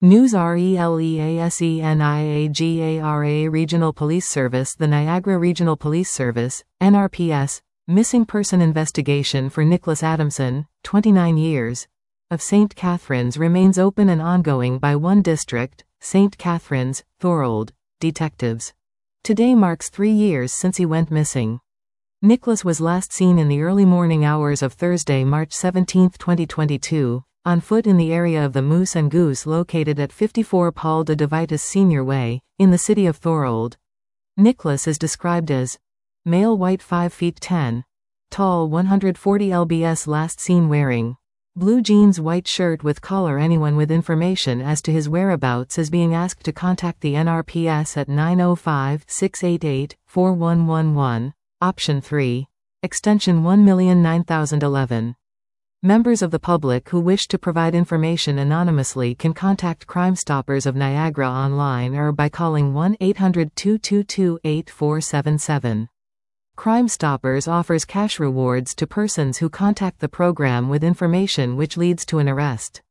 News RELEASENIAGARA Regional Police Service. The Niagara Regional Police Service, NRPS, missing person investigation for Nicholas Adamson, 29 years, of St. Catharines remains open and ongoing by one district, St. Catharines, Thorold, detectives. Today marks 3 years since he went missing. Nicholas was last seen in the early morning hours of Thursday, March 17, 2022, on foot in the area of the Moose and Goose located at 54 Paul de Devitis Senior Way, in the city of Thorold. Nicholas is described as male, white, 5 feet 10, tall, 140 lbs, last seen wearing blue jeans, white shirt with collar. Anyone with information as to his whereabouts is being asked to contact the NRPS at 905-688-4111, option 3, extension 1,009,011. Members of the public who wish to provide information anonymously can contact Crime Stoppers of Niagara online or by calling 1-800-222-8477. Crime Stoppers offers cash rewards to persons who contact the program with information which leads to an arrest.